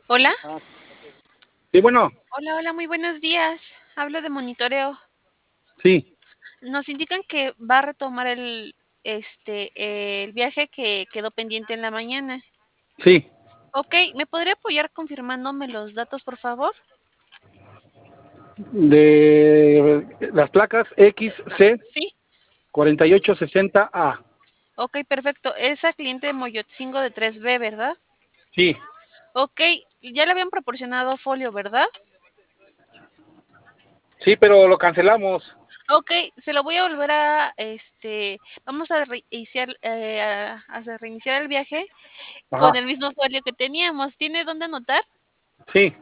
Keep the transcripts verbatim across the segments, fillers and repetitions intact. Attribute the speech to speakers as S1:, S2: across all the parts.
S1: Hola.
S2: Ah, sí, bueno,
S1: Hola, hola, muy buenos días. Hablo de monitoreo.
S2: sí,
S1: Nos indican que va a retomar el, este, el viaje que quedó pendiente en la mañana.
S2: sí.
S1: Ok, ¿me podría apoyar confirmándome los datos, por favor?
S2: De las placas X C
S1: Sí.
S2: cuarenta y ocho sesenta A.
S1: Ok, perfecto. Esa cliente de Moyotzingo de tres B, ¿verdad?
S2: Sí,
S1: Ok, ya le habían proporcionado folio, ¿verdad?
S2: sí, pero lo cancelamos.
S1: Ok, se lo voy a volver a, este, vamos a reiniciar, eh, a, a reiniciar el viaje con
S2: Ajá,
S1: el mismo folio que teníamos. ¿Tiene dónde anotar?
S2: sí,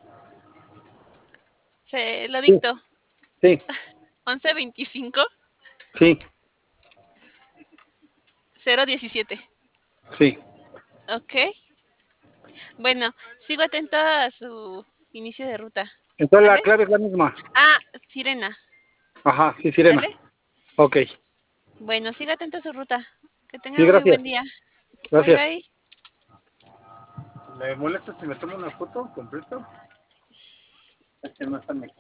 S1: Se lo
S2: sí,
S1: dicto.
S2: sí,
S1: once veinticinco
S2: sí,
S1: cero diecisiete.
S2: sí.
S1: Ok. Bueno, sigo atenta a su inicio de ruta.
S2: Entonces la
S1: ¿Sale?
S2: clave es la misma.
S1: Ah, Sirena.
S2: Ajá, sí, sirena.
S1: ¿Sale?
S2: Ok,
S1: Bueno, siga atenta a su ruta. Que
S2: sí,
S1: tenga muy
S2: gracias,
S1: buen día. Bye
S2: gracias.
S1: bye.
S2: ¿Le molesta si me tomo una foto completa? Es que no está mi...